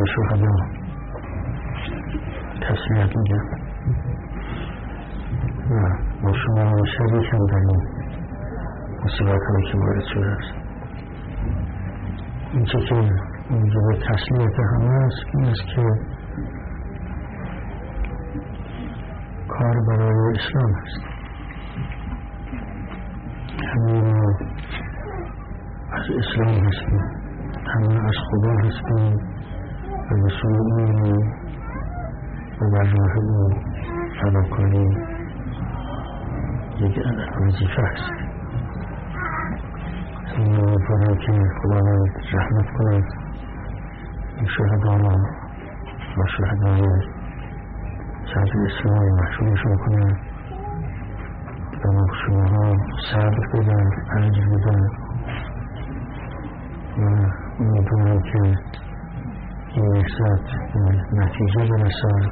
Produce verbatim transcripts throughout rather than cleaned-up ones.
شهدا تسلیت میگم و با شما شریک هم در این مصیبت هایی که وارد شده است. این چه که موجب تسلیت همه است این است که کار برای اسلام است. همه از اسلام هستیم، همه از خدا هستیم و به سوی او و بر راه او فداکاری یک وظیفه است. این امیدوارم که خداوند رحمت کند این شهدا را با شهدای صدر اسلام محشورشون کنند و با شماها صبر بدن، اجر بدن و امیدوارم که این نهضت نتیجه برسد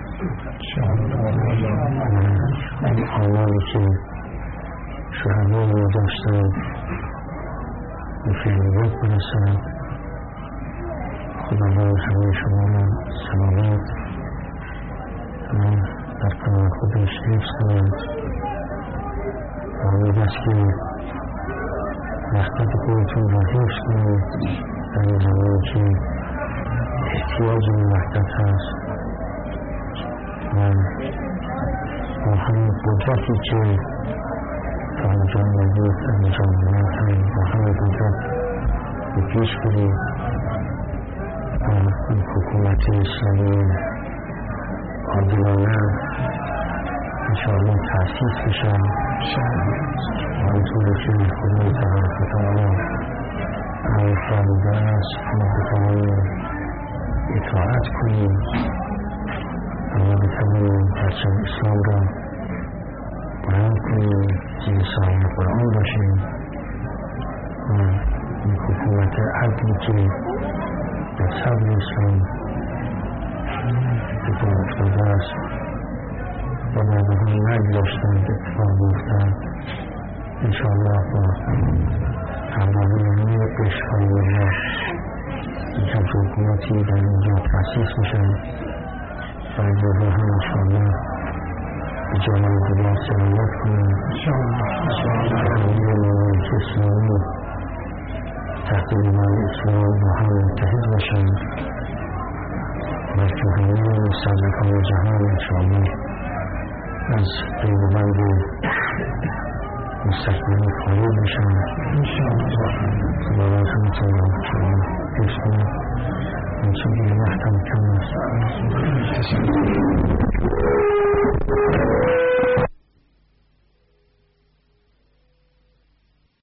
و این آمالی که شهدا را داشتند به فعلیت برسد. خداوند همه شما را سلامت و در پناه خودش حفظ کند و امید است که وحدت خودتون را حفظ کنید در این زمانی که احتیاج به وحدت هست و با همین قدرتی که تا انجام نبود انجام نهید با همین قدرت به پیش برید و این حکومت اسلامی عادلانه انشاءالله تأسیس بشن و همطور که خدای تبارک و تعالی امر فرموده است ما بتوانیم اطاعت کنیم و ما بتوانیم پرچم اسلام را بلند کنیم، زیر سایه قرآن باشیم و این حکومت عدلی که در صدر اسلام اتفاق افتاده است و مردمان نگذاشتند اتفاق بیفتد انشاءالله با همراهی همه قشرهای دنیا این همچون حکومتی در اینجا تأسیس میشن و اجازه هم انشاءالله به جامعه دیگر سرایت کنند و همه ممالک اسلامی تحت نمای اسلام با هم متحد باشند و همه مستضعفان جهان انشاءالله از قیدبند مستقبلی خارج بشن خداوند همتون را شما حفظ کنید. انشاءالله وحدم کم است.